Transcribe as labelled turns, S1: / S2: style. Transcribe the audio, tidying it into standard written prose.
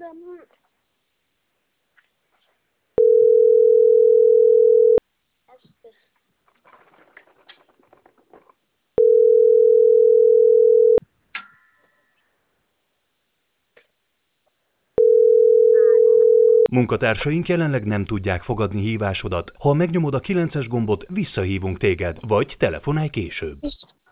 S1: Munkatársaink jelenleg nem tudják fogadni hívásodat. Ha megnyomod a 9-es gombot, visszahívunk téged, vagy telefonálj később.